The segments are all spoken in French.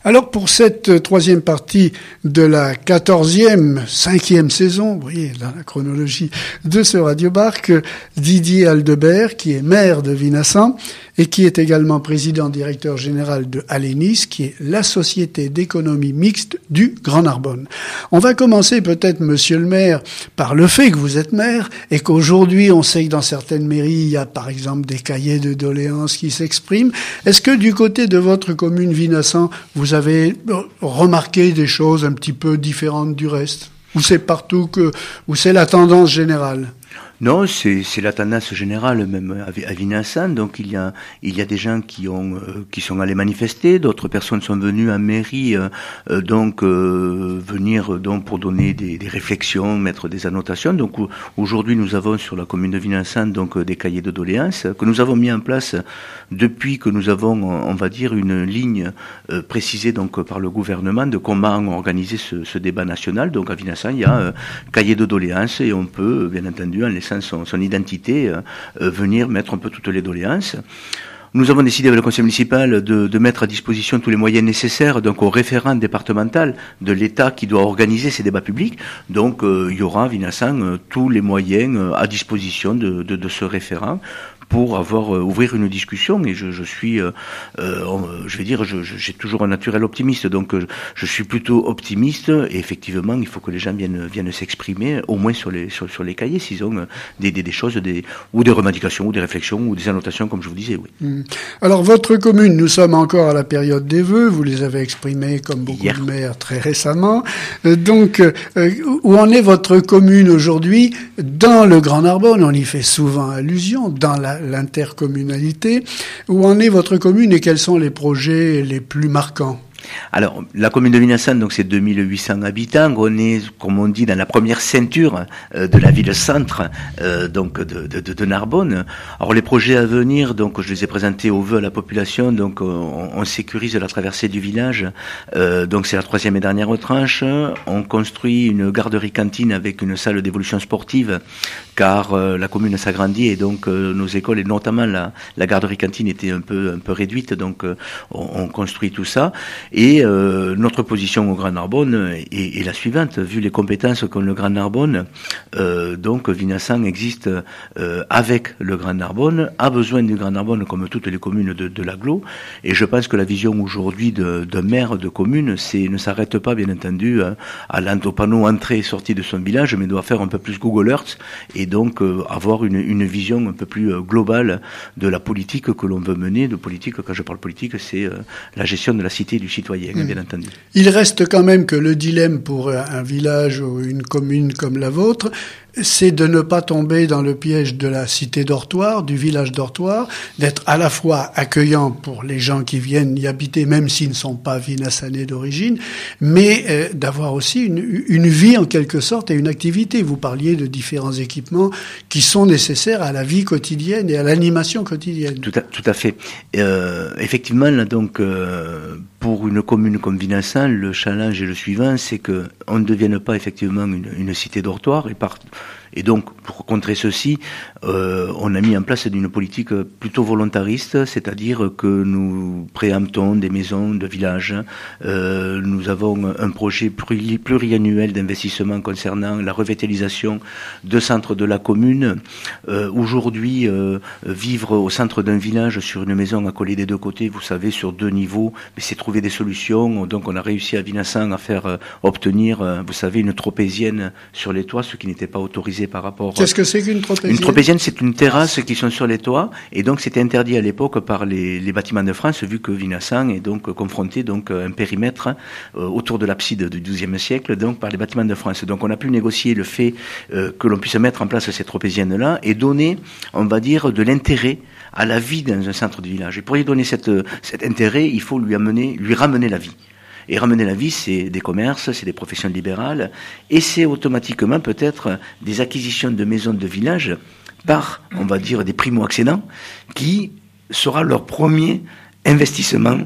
Alors pour cette troisième partie de la 5e saison, vous voyez dans la chronologie de ce radiobar, Didier Aldebert, qui est maire de Vinassan et qui est également président-directeur général de Alénis, qui est la société d'économie mixte du Grand Narbonne. On va commencer peut-être, monsieur le maire, par le fait que vous êtes maire et qu'aujourd'hui on sait que dans certaines mairies il y a par exemple des cahiers de doléances qui s'expriment. Est-ce que du côté de votre commune Vinassan, vous avez remarqué des choses un petit peu différentes du reste? Ou c'est partout ou c'est la tendance générale? Non, c'est la tendance générale même à Vinassan. Donc il y a des gens qui sont allés manifester, d'autres personnes sont venues en mairie venir donc pour donner des réflexions, mettre des annotations. Donc aujourd'hui nous avons sur la commune de Vinassan donc des cahiers de doléances que nous avons mis en place depuis que nous avons on va dire une ligne précisée donc par le gouvernement de comment organiser ce débat national. Donc à Vinassan il y a un cahier de doléances et on peut bien entendu en laissant son identité, venir mettre un peu toutes les doléances. Nous avons décidé avec le conseil municipal de mettre à disposition tous les moyens nécessaires donc au référent départemental de l'État qui doit organiser ces débats publics. Donc il y aura à Vinassan tous les moyens à disposition de ce référent pour ouvrir une discussion. Et je suis j'ai toujours un naturel optimiste, donc je suis plutôt optimiste et effectivement il faut que les gens viennent s'exprimer au moins sur les cahiers s'ils ont des choses ou des revendications ou des réflexions ou des annotations comme je vous disais. Oui. Alors votre commune, nous sommes encore à la période des vœux, vous les avez exprimés comme beaucoup de maires très récemment. Donc où en est votre commune aujourd'hui dans le Grand Narbonne? On y fait souvent allusion dans l'intercommunalité. Où en est votre commune et quels sont les projets les plus marquants? Alors, la commune de Vinassan, donc c'est 2800 habitants. On est, comme on dit, dans la première ceinture de la ville-centre donc de Narbonne. Alors, les projets à venir, donc je les ai présentés au vœu à la population. Donc, on sécurise la traversée du village. Donc, c'est la troisième et dernière tranche. On construit une garderie cantine avec une salle d'évolution sportive, car la commune s'agrandit et donc nos écoles et notamment la garderie cantine était un peu réduite. Donc, on construit tout ça. Et notre position au Grand Narbonne est la suivante, vu les compétences qu'ont le Grand Narbonne, donc Vinassan existe avec le Grand Narbonne, a besoin du Grand Narbonne comme toutes les communes de l'agglo, et je pense que la vision aujourd'hui d'un maire de commune, ne s'arrête pas bien entendu au panneau entrée et sortie de son village, mais doit faire un peu plus Google Earth, et donc avoir une vision un peu plus globale de la politique que l'on veut mener. De politique, quand je parle politique, c'est la gestion de la cité et du citoyen, bien entendu. Il reste quand même que le dilemme pour un village ou une commune comme la vôtre, c'est de ne pas tomber dans le piège de la cité dortoir, du village dortoir, d'être à la fois accueillant pour les gens qui viennent y habiter, même s'ils ne sont pas vinassanais d'origine, mais d'avoir aussi une vie en quelque sorte et une activité. Vous parliez de différents équipements qui sont nécessaires à la vie quotidienne et à l'animation quotidienne. Tout à fait. Effectivement, là, donc, pour une commune comme Vinassan, le challenge est le suivant, c'est que on ne devienne pas effectivement une cité dortoir et donc, pour contrer ceci, on a mis en place une politique plutôt volontariste, c'est-à-dire que nous préemptons des maisons de village. Nous avons un projet pluriannuel d'investissement concernant la revitalisation de centres de la commune. Aujourd'hui, vivre au centre d'un village sur une maison accolée des deux côtés, vous savez, sur 2 niveaux, mais c'est trouver des solutions. Donc, on a réussi à Vinassan à faire obtenir, vous savez, une tropézienne sur les toits, ce qui n'était pas autorisé par rapport... Qu'est-ce que c'est qu'une tropézienne? Une tropézienne, c'est une terrasse qui sont sur les toits, et donc c'était interdit à l'époque par les bâtiments de France, vu que Vinassan est donc confronté donc à un périmètre autour de l'abside du XIIe siècle, donc par les bâtiments de France. Donc on a pu négocier le fait que l'on puisse mettre en place ces tropéziennes-là et donner, on va dire, de l'intérêt à la vie dans un centre de village. Et pour y donner cet intérêt, il faut lui ramener la vie. Et ramener la vie, c'est des commerces, c'est des professions libérales, et c'est automatiquement peut-être des acquisitions de maisons de village par, on va dire, des primo-accédants, qui sera leur premier investissement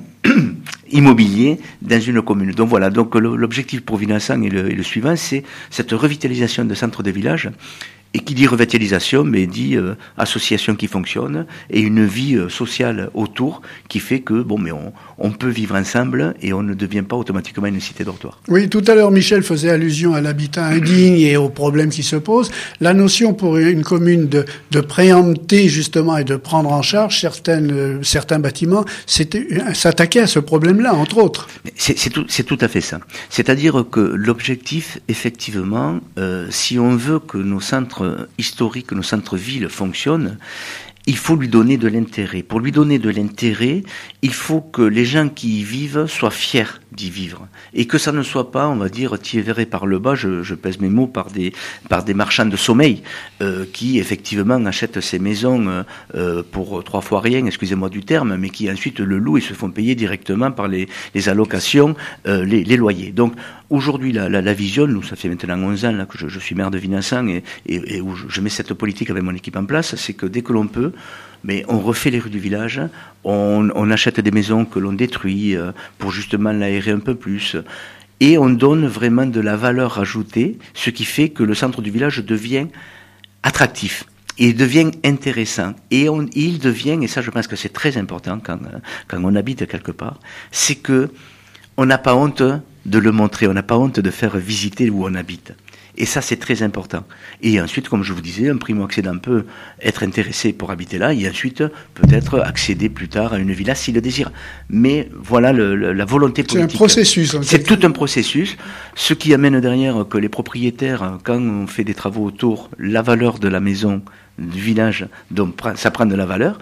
immobilier dans une commune. Donc voilà, donc l'objectif pour Vinassan est le suivant, c'est cette revitalisation de centres de village Et qui dit revitalisation, mais dit association qui fonctionne et une vie sociale autour qui fait que on peut vivre ensemble et on ne devient pas automatiquement une cité dortoir. Oui, tout à l'heure Michel faisait allusion à l'habitat indigne et aux problèmes qui se posent. La notion pour une commune de préempter justement et de prendre en charge certains bâtiments, c'était s'attaquer à ce problème-là, entre autres. C'est tout à fait ça. C'est-à-dire que l'objectif, effectivement, si on veut que nos centres historiques, nos centres-villes fonctionnent, il faut lui donner de l'intérêt. Pour lui donner de l'intérêt, il faut que les gens qui y vivent soient fiers d'y vivre. Et que ça ne soit pas, on va dire, tiré par le bas, je pèse mes mots, par des marchands de sommeil, qui, effectivement, achètent ces maisons pour 3 fois rien, excusez-moi du terme, mais qui ensuite le louent et se font payer directement par les allocations, les loyers. Donc, aujourd'hui, la vision, nous, ça fait maintenant 11 ans là, que je suis maire de Vinassan et où je mets cette politique avec mon équipe en place, c'est que dès que l'on peut, mais on refait les rues du village, on achète des maisons que l'on détruit pour justement l'aérer un peu plus. Et on donne vraiment de la valeur ajoutée, ce qui fait que le centre du village devient attractif. Et il devient intéressant. Et il devient, et ça je pense que c'est très important quand on habite quelque part, c'est que on n'a pas honte de le montrer, on n'a pas honte de faire visiter où on habite. Et ça, c'est très important. Et ensuite, comme je vous disais, un primo-accédant peut être intéressé pour habiter là et ensuite peut-être accéder plus tard à une villa s'il le désire. Mais voilà la volonté politique. C'est un processus. C'est tout un processus. Ce qui amène derrière que les propriétaires, quand on fait des travaux autour, la valeur de la maison, du village, donc ça prend de la valeur.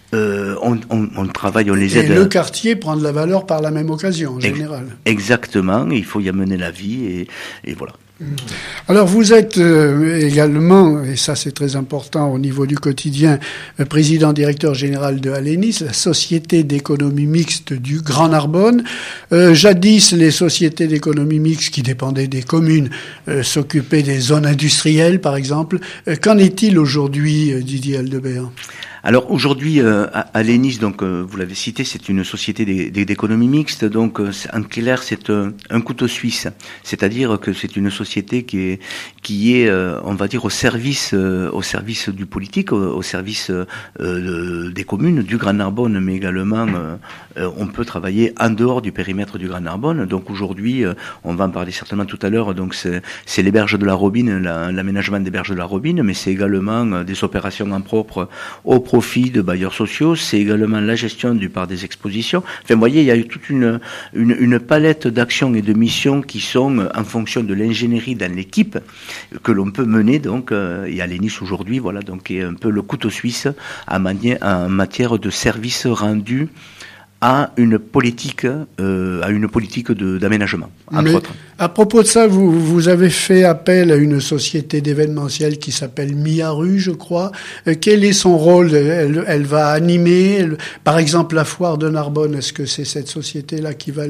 On travaille, on les aide. Et le quartier prend de la valeur par la même occasion, en général. Exactement. Il faut y amener la vie et voilà. Alors vous êtes également, et ça c'est très important au niveau du quotidien, président directeur général de Alénis, la société d'économie mixte du Grand Narbonne. Jadis, les sociétés d'économie mixte qui dépendaient des communes s'occupaient des zones industrielles, par exemple. Qu'en est-il aujourd'hui, Didier Aldebert ? Alors aujourd'hui, Alénis, donc vous l'avez cité, c'est une société d'économie mixte. Donc en clair, c'est un couteau suisse, c'est-à-dire que c'est une société qui est, on va dire, au service du politique, au service des communes du Grand Narbonne, mais également on peut travailler en dehors du périmètre du Grand Narbonne. Donc aujourd'hui, on va en parler certainement tout à l'heure. Donc c'est les berges de la Robine, l'aménagement des berges de la Robine, mais c'est également des opérations en propre au profit de bailleurs sociaux, c'est également la gestion du parc des expositions. Enfin, vous voyez, il y a eu toute une palette d'actions et de missions qui sont en fonction de l'ingénierie dans l'équipe que l'on peut mener. Donc, et Alénis aujourd'hui, voilà, donc est un peu le couteau suisse en matière de services rendus à une politique d'aménagement, entre autres. À propos de ça, vous avez fait appel à une société d'événementiel qui s'appelle Miaru, je crois. Quel est son rôle ? Elle va animer, par exemple, la foire de Narbonne. Est-ce que c'est cette société-là qui va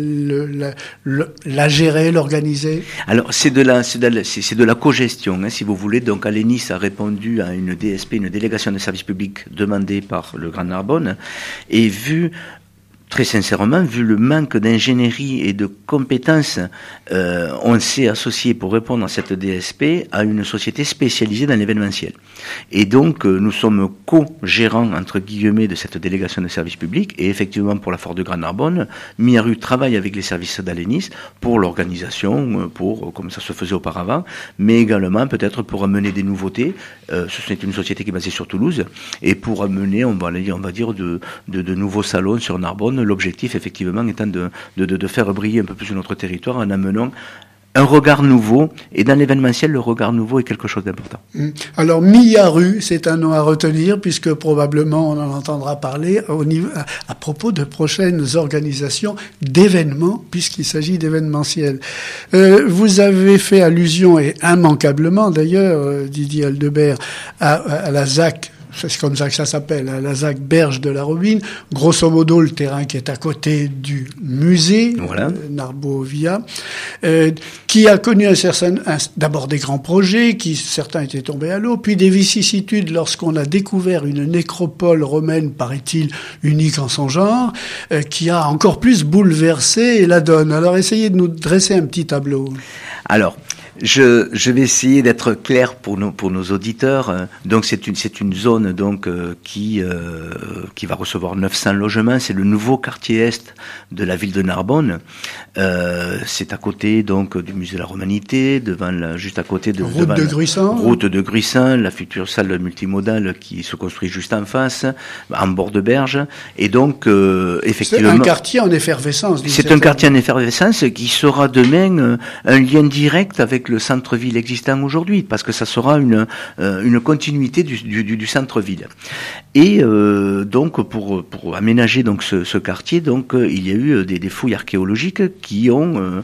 la gérer, l'organiser ? Alors, c'est de la cogestion, hein, si vous voulez. Donc, Alénis a répondu à une DSP, une délégation de services publics demandée par le Grand Narbonne, et très sincèrement, vu le manque d'ingénierie et de compétences, on s'est associé pour répondre à cette DSP à une société spécialisée dans l'événementiel. Et donc, nous sommes co-gérants, entre guillemets, de cette délégation de services publics. Et effectivement, pour la foire de Grand Narbonne, Miaru travaille avec les services d'Alénis pour l'organisation, comme ça se faisait auparavant, mais également peut-être pour amener des nouveautés. C'est une société qui est basée sur Toulouse, et pour amener, on va dire, de nouveaux salons sur Narbonne. L'objectif, effectivement, étant de faire briller un peu plus notre territoire en amenant un regard nouveau. Et dans l'événementiel, le regard nouveau est quelque chose d'important. Alors, Miaru, c'est un nom à retenir, puisque probablement on en entendra parler à propos de prochaines organisations d'événements, puisqu'il s'agit d'événementiel. Vous avez fait allusion, et immanquablement d'ailleurs, Didier Aldebert, à la ZAC. C'est comme ça que ça s'appelle, la ZAC Berge de la Robine. Grosso modo, le terrain qui est à côté du musée, voilà. Narbo-Via, qui a connu d'abord des grands projets, certains étaient tombés à l'eau, puis des vicissitudes lorsqu'on a découvert une nécropole romaine, paraît-il, unique en son genre, qui a encore plus bouleversé la donne. Alors, essayez de nous dresser un petit tableau. Alors, Je vais essayer d'être clair pour nos auditeurs. Donc c'est une zone donc qui va recevoir 900 logements. C'est le nouveau quartier est de la ville de Narbonne. C'est à côté donc du musée de la Romanité, juste à côté de route de Gruissan, la future salle multimodale qui se construit juste en face, en bord de berge. Et donc effectivement, c'est un quartier en effervescence. C'est un quartier en effervescence qui sera demain un lien direct avec le centre-ville existant aujourd'hui, parce que ça sera une continuité du centre-ville. Et donc pour aménager donc ce quartier, donc il y a eu des fouilles archéologiques qui ont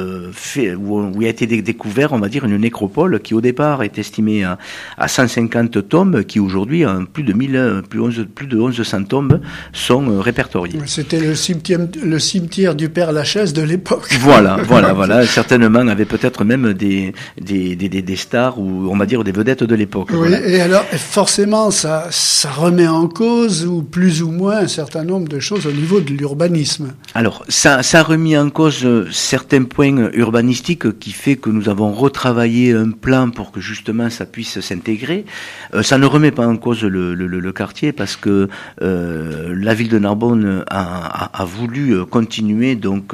où il a été découvert, on va dire, une nécropole qui au départ est estimée à 150 tombes, qui aujourd'hui plus de 1100 tombes sont répertoriées. C'était le cimetière du Père Lachaise de l'époque. Voilà. Certainement avait peut-être même des stars, ou on va dire des vedettes de l'époque. Oui, voilà. Et alors forcément ça remet en cause, ou plus ou moins, un certain nombre de choses au niveau de l'urbanisme. Alors ça a remis en cause certains points urbanistiques qui fait que nous avons retravaillé un plan pour que justement ça puisse s'intégrer. Ça ne remet pas en cause le quartier, parce que la ville de Narbonne a voulu continuer donc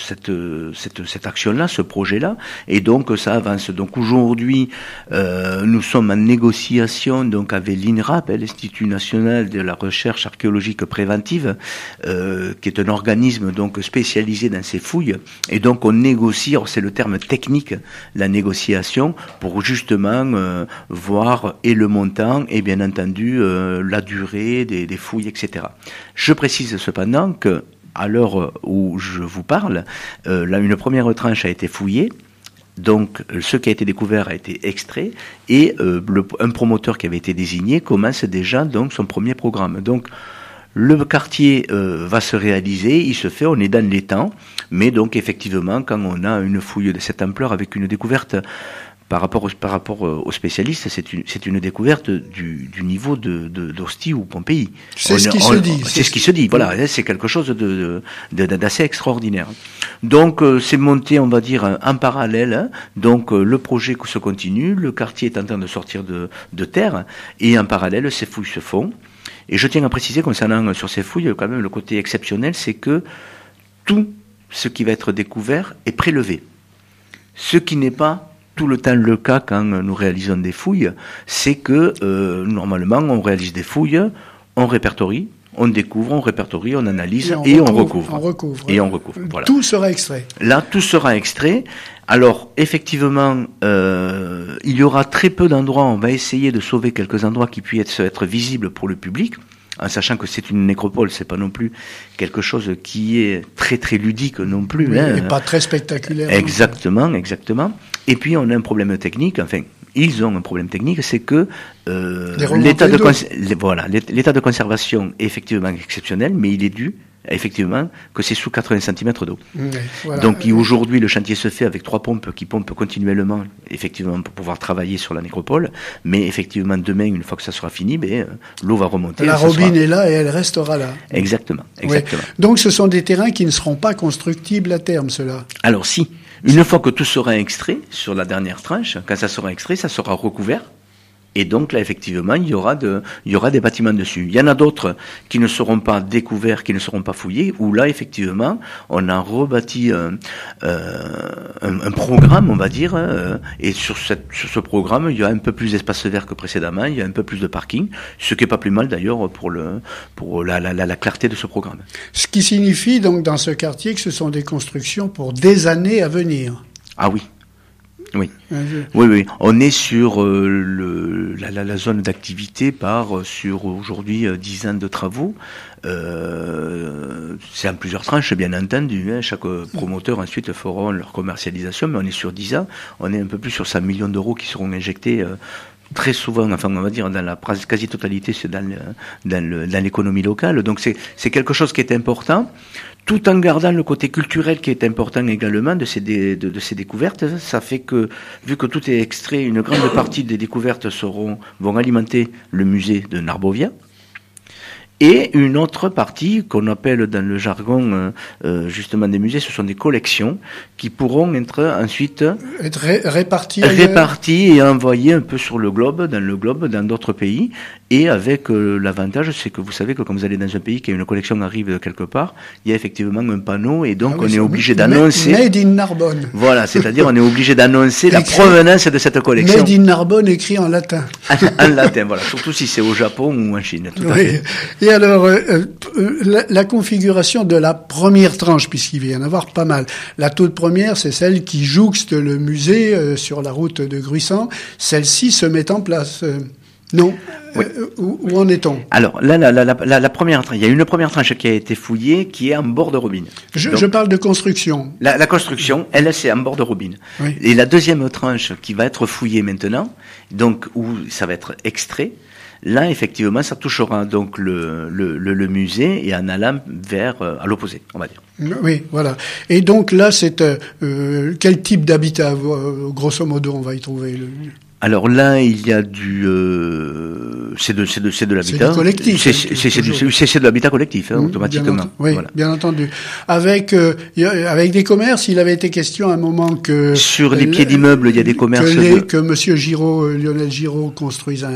cette action-là, ce projet-là, et donc ça avance. Donc aujourd'hui, nous sommes en négociation donc avec l'INRAP, l'Institut national de la recherche archéologique préventive, qui est un organisme donc spécialisé dans ces fouilles, et donc on négocie. Alors c'est le terme technique, la négociation, pour justement voir et le montant et bien entendu la durée des fouilles, etc. Je précise cependant que à l'heure où je vous parle, là, une première tranche a été fouillée. Donc, ce qui a été découvert a été extrait, et un promoteur qui avait été désigné commence déjà donc son premier programme. Donc, le quartier va se réaliser, il se fait, on est dans les temps, mais donc effectivement, quand on a une fouille de cette ampleur avec une découverte par rapport aux spécialistes, c'est une découverte du niveau d'Ostie ou Pompéi. C'est ce qui se dit. Voilà, c'est quelque chose d'assez extraordinaire. Donc c'est monté, on va dire, en parallèle. Donc le projet se continue, le quartier est en train de sortir de terre, et en parallèle ces fouilles se font. Et je tiens à préciser concernant sur ces fouilles, quand même le côté exceptionnel, c'est que tout ce qui va être découvert est prélevé. Ce qui n'est pas tout le temps le cas quand nous réalisons des fouilles, c'est que normalement on réalise des fouilles, on répertorie, on découvre, on répertorie, on analyse et on recouvre. Voilà. Tout sera extrait. Là, tout sera extrait. Alors, effectivement, il y aura très peu d'endroits, on va essayer de sauver quelques endroits qui puissent être visibles pour le public, en sachant que c'est une nécropole, c'est pas non plus quelque chose qui est très très ludique non plus. Oui, et pas très spectaculaire. Exactement. Et puis on a un problème technique, enfin, ils ont un problème technique, c'est que l'état de conservation est effectivement exceptionnel, mais il est dû effectivement que c'est sous 80 cm d'eau. Oui, voilà. Donc aujourd'hui le chantier se fait avec 3 pompes qui pompent continuellement, effectivement, pour pouvoir travailler sur la nécropole, mais effectivement demain, une fois que ça sera fini, l'eau va remonter. La robine est là et elle restera là. Exactement. Oui. Donc ce sont des terrains qui ne seront pas constructibles à terme, ceux-là. Alors si, une fois que tout sera extrait sur la dernière tranche, quand ça sera extrait, ça sera recouvert. Et donc là, effectivement, il y aura des bâtiments dessus. Il y en a d'autres qui ne seront pas découverts, qui ne seront pas fouillés, où là, effectivement, on a rebâti un programme, on va dire, et sur ce programme, il y a un peu plus d'espace vert que précédemment, il y a un peu plus de parking, ce qui est pas plus mal d'ailleurs pour la clarté de ce programme. Ce qui signifie donc dans ce quartier que ce sont des constructions pour des années à venir. Ah oui. Oui. On est sur la zone d'activité sur aujourd'hui 10 ans de travaux. C'est en plusieurs tranches, bien entendu. Chaque promoteur ensuite fera leur commercialisation, mais on est sur 10 ans. On est un peu plus sur 100 millions d'euros qui seront injectés très souvent, enfin on va dire dans la quasi-totalité, c'est dans l'économie locale. Donc c'est quelque chose qui est important, tout en gardant le côté culturel qui est important également de ces découvertes. Ça fait que, vu que tout est extrait, une grande partie des découvertes vont alimenter le musée de Narbovia. Et une autre partie qu'on appelle dans le jargon justement des musées, ce sont des collections qui pourront être ensuite réparties et envoyées un peu sur le globe, dans d'autres pays. Et avec l'avantage, c'est que vous savez que quand vous allez dans un pays qui a une collection arrive de quelque part, il y a effectivement un panneau et donc on est obligé d'annoncer. Made in Narbonne. Voilà, c'est-à-dire on est obligé d'annoncer la provenance de cette collection. Made in Narbonne écrit en latin. En latin, voilà. Surtout si c'est au Japon ou en Chine. Tout à fait. Et alors, la configuration de la première tranche, puisqu'il va y en avoir pas mal. La toute première, c'est celle qui jouxte le musée sur la route de Gruissant. Celle-ci se met en place. Non. Oui. Où en est-on? Alors là, la première, il y a une première tranche qui a été fouillée, qui est en bord de robine. Je parle de construction. La construction, elle, c'est en bord de robine. Oui. Et la deuxième tranche qui va être fouillée maintenant, donc où ça va être extrait. Là, effectivement, ça touchera donc le musée et en allant vers à l'opposé, on va dire. Oui, voilà. Et donc là, c'est quel type d'habitat, grosso modo, on va y trouver Alors là, il y a c'est de l'habitat. C'est du collectif. C'est de l'habitat collectif, automatiquement. Bien entendu. Avec des commerces, il avait été question à un moment que sur les pieds d'immeubles, il y a des commerces. Que Monsieur Giraud, Lionel Giraud, construise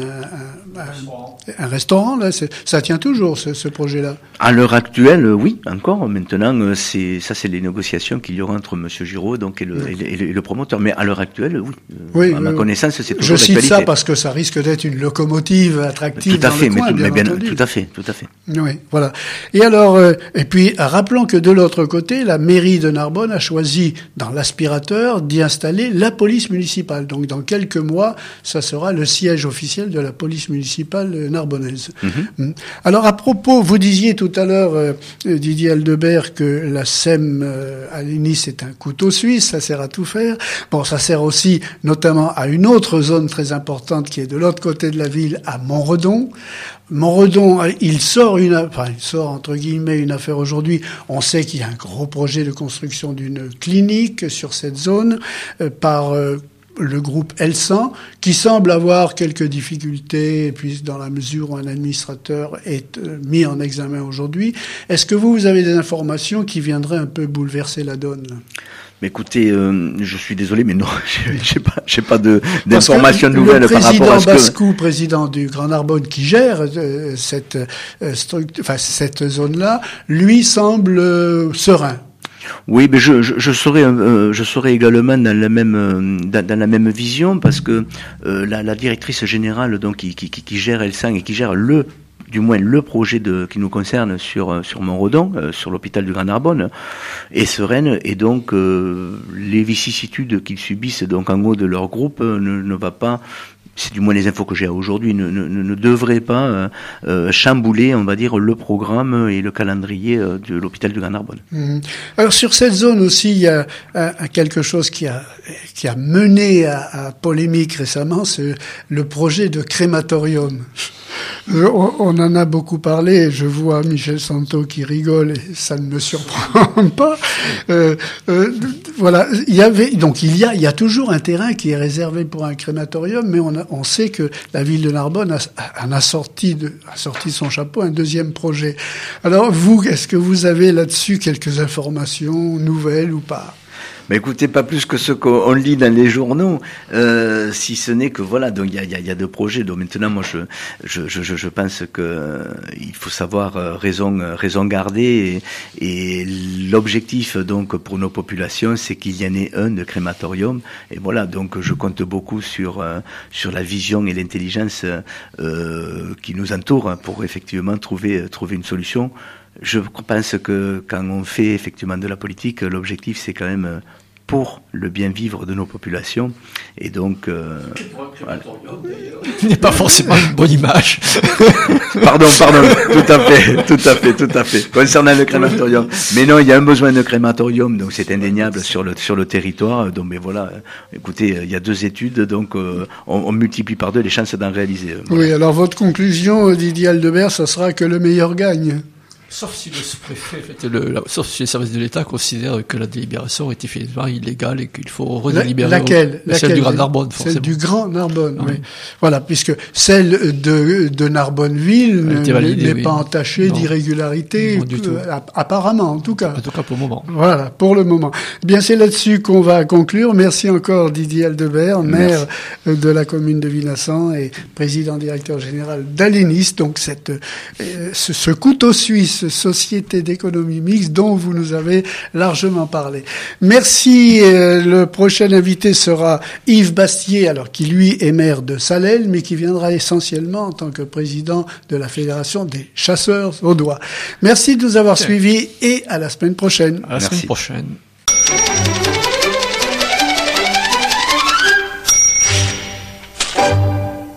un restaurant. Là, ça tient toujours ce projet-là. À l'heure actuelle, oui, encore. Maintenant, c'est les négociations qu'il y aura entre Monsieur Giraud donc et le promoteur. Mais à l'heure actuelle, oui. À ma connaissance, c'est toujours d'actualité. Je cite ça parce que ça risque d'être une locomotive attractive dans le coin, bien entendu. Tout à fait. Oui, voilà. Et alors, et puis, rappelons que de l'autre côté, la mairie de Narbonne a choisi, dans l'aspirateur, d'y installer la police municipale. Donc, dans quelques mois, ça sera le siège officiel de la police municipale narbonnaise. Mm-hmm. Alors, à propos, vous disiez tout à l'heure, Didier Aldebert, que la SEM à Nice est un couteau suisse, ça sert à tout faire. Bon, ça sert aussi, notamment, à une autre zone très importante qui est de l'autre côté de la ville, à Montredon. Montredon, il sort entre guillemets une affaire aujourd'hui. On sait qu'il y a un gros projet de construction d'une clinique sur cette zone par le groupe Elsan, qui semble avoir quelques difficultés, et puis dans la mesure où un administrateur est mis en examen aujourd'hui. Est-ce que vous avez des informations qui viendraient un peu bouleverser la donne? Mais écoutez, je suis désolé, mais non, j'ai pas d'informations nouvelles par rapport à ce que... Le président Bascou, président du Grand Narbonne, qui gère cette zone-là, lui semble serein. Oui, mais je serais également dans la même vision parce que la directrice générale donc qui gère Elsan et qui gère du moins le projet qui nous concerne sur Montredon, sur l'hôpital du Grand Narbonne, est sereine et donc les vicissitudes qu'ils subissent donc en haut de leur groupe ne va pas. C'est du moins les infos que j'ai aujourd'hui, ne devrait pas chambouler, on va dire, le programme et le calendrier de l'hôpital du Grand Narbonne. Mmh. Alors sur cette zone aussi, il y a quelque chose qui a mené à polémique récemment, c'est le projet de crématorium. On en a beaucoup parlé, je vois Michel Santo qui rigole et ça ne me surprend pas. Voilà, il y a toujours un terrain qui est réservé pour un crématorium, mais on sait que la ville de Narbonne a sorti de son chapeau un deuxième projet. Alors vous, est-ce que vous avez là-dessus quelques informations nouvelles ou pas? Mais écoutez, pas plus que ce qu'on lit dans les journaux, si ce n'est que voilà, donc il y a deux projets. Donc maintenant, moi, je pense que il faut savoir raison garder et l'objectif donc pour nos populations, c'est qu'il y en ait un de crématorium. Et voilà, donc je compte beaucoup sur la vision et l'intelligence qui nous entourent pour effectivement trouver une solution. Je pense que quand on fait effectivement de la politique, l'objectif c'est quand même pour le bien vivre de nos populations. Et donc, voilà. Ce n'est pas forcément une bonne image. Pardon, tout à fait. Concernant le crématorium. Mais non, il y a un besoin de crématorium, donc c'est indéniable sur le territoire. Donc, mais voilà, écoutez, il y a 2 études, donc on multiplie par 2 les chances d'en réaliser. Voilà. Oui, alors votre conclusion, Didier Aldebert, ça sera que le meilleur gagne. Sauf si le sous-préfet, sauf si les services de l'État considèrent que la délibération est effectivement illégale et qu'il faut redélibérer. Laquelle celle du Grand Narbonne, forcément. Celle du Grand Narbonne, oui. Voilà, puisque celle de Narbonneville n'est pas entachée d'irrégularité, apparemment, en tout cas. En tout cas, pour le moment. Voilà, pour le moment. Bien, c'est là-dessus qu'on va conclure. Merci encore Didier Aldebert, maire de la commune de Vinassan et président directeur général d'Alenis. Donc, ce couteau suisse, société d'économie mixte dont vous nous avez largement parlé. Merci. Le prochain invité sera Yves Bastier, alors qui lui est maire de Salelles, mais qui viendra essentiellement en tant que président de la Fédération des chasseurs audois. Merci de nous avoir suivis et à la semaine prochaine. À la semaine prochaine.